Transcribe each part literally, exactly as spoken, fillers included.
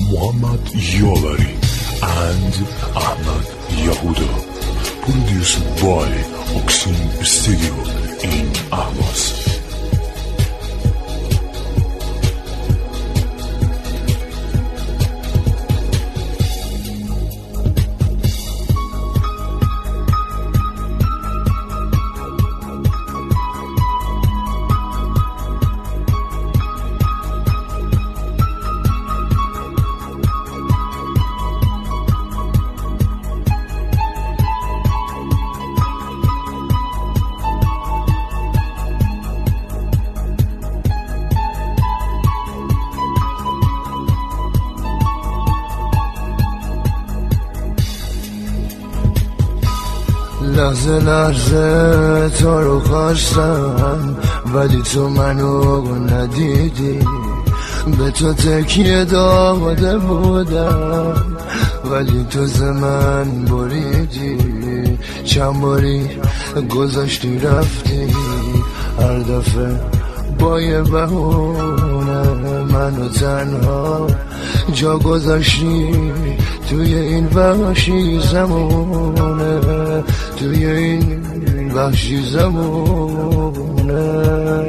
Muhammad Yavari and Ahmad Yahuda, produced by Oxin Studio in Ahvaz. لحظه لحظه تو رو خواستم ولی تو منو ندیدی، به تو تکیه داده بودم ولی تو ز من بریدی. چند باری گذاشتی رفتی، هر دفعه با یه بهونه منو تنها جا گذاشتی توی این وحشی زمونه، توی این وحشی زمونه.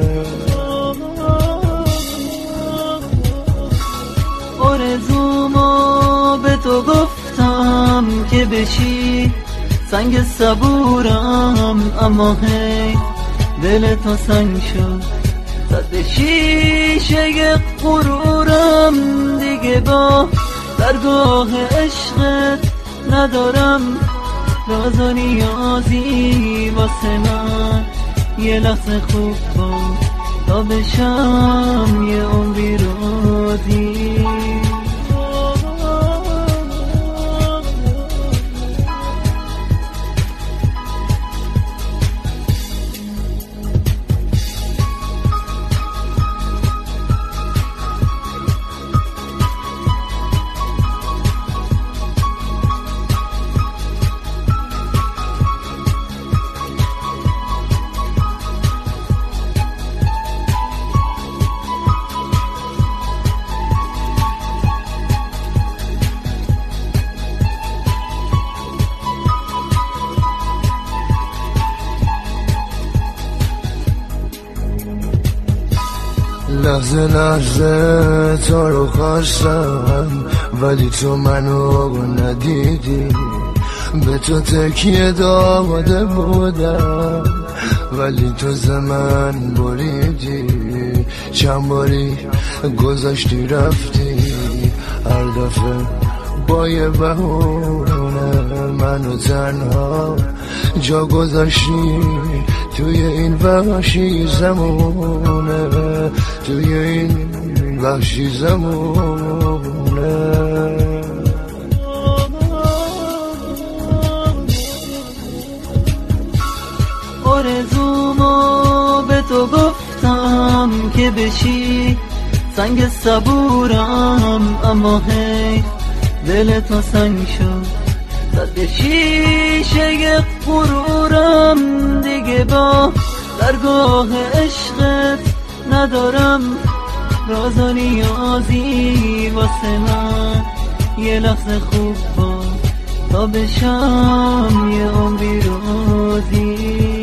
آرزومو به تو گفتم که بشی سنگ صبورم، اما هی دل تو سنگ شد زد شیشه غرورم. دیگه با درگاه عشقت ندارم راز و نیازی واسه من. یه لحظه خوب کن تا بشم یه عمری راضی. لحظه لحظه تو رو خواستم ولی تو منو ندیدی، به تو تکیه داده بودم ولی تو ز من بریدی. چند باری گذاشتی رفتی، هر دفعه با یه بهونه منو تنها جا گذاشتی توی این وحشی زمونه، توی این وحشی زمونه. آرزومو به تو گفتم که بشی سنگ صبورم، اما هی دل تو سنگ شد زد شیشه غرورم. دیگه با درگاه عشقت ندارم راز و نیازی واسه من. یه لحظه خوب کن تا بشم یه عمری راضی.